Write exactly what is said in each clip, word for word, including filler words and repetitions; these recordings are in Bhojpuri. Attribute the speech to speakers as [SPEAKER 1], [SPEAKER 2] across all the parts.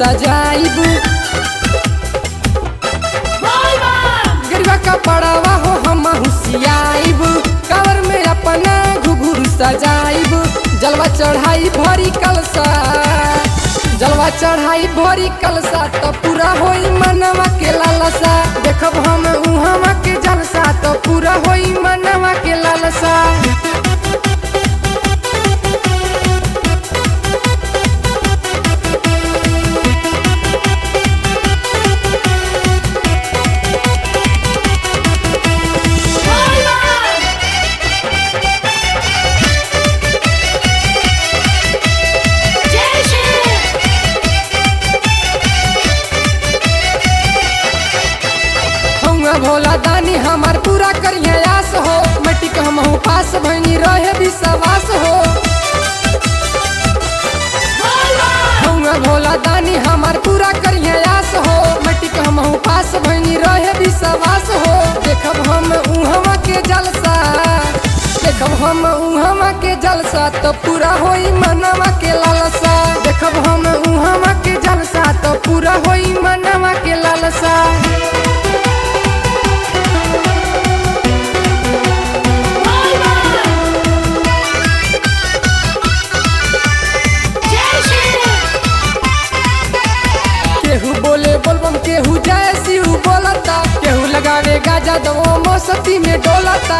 [SPEAKER 1] सजाइब गिरवा कपड़वा हो हम हुसियाइब कावर में अपना घुघुर सजाइब जलवा चढ़ाई भरी कलसा जलवा चढ़ाई भरी कलसा तो पूरा होई मनवा के लालसा देखब हम उहवा के जलसा तो पूरा होई मनवा के लालसा। भोला दानी हमार पूरा करिए आस हो मिट्टी के हम पास भैनी रहे विश्वास हो भोला दानी हमार पूरा करिए आस हो मिट्टी के हम पास भैनी रहे विश्वास हो देखब हम उहवा के जलसा देखब हम उहवा के जलसा तो पूरा होई मनवा के लालसा देखब हम उहवा के जलसा तो पूरा होई मनवा के लालसा। केहू बोले बोलबम केहू जय शिव बोलता केहू लगावे गाजा दो मस्ती में डोलता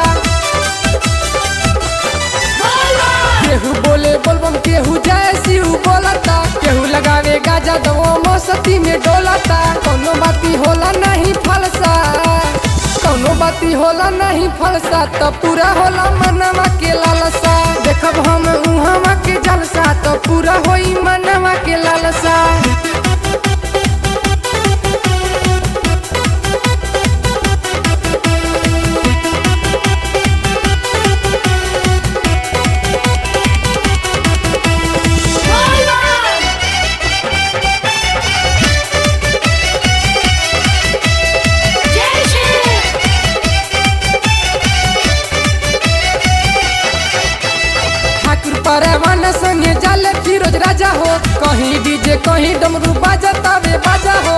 [SPEAKER 1] केहू बोले बोलबम केहू जय शिव बोलता केहू लगावे गाजा दो मस्ती में डोलता कोनो बाती होला नहीं फलसा कोनो बाती होला नहीं फलसा तो पूरा होला मनवा के लालसा देखब हम उहवा के जलसा तो पूरा होई मनवा के लालसा। परवाना संगे जाले फिरोज राजा हो कहीं डीजे कहीं डमरू बाजता वे बाजा हो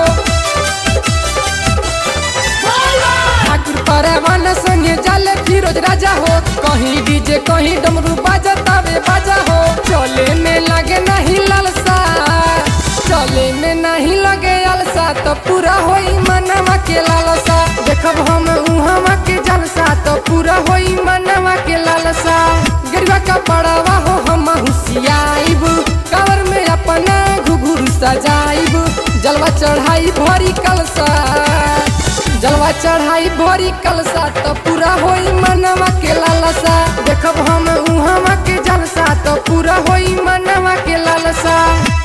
[SPEAKER 1] ठाकुर परवाना संगे जाले फिरोज राजा हो कहीं डीजे कहीं डमरू बाजता वे बाजा हो चले में लगे नहीं लालसा चले में नहीं लगे अलसा तो पूरा होई मनवा के लालसा देखब हम उहवा के जलसा तो पूरा होई मनवा के लालसा गिरवा कपड़वा हो हम हुसियाइब कावर में अपना घुघुर सजाइब जलवा चढ़ाई भरी कलसा जलवा चढ़ाई भरी कलसा तो पूरा होई मनवा के लालसा देखब हम उहवा के जलसा तो पूरा होई मनवा के लालसा।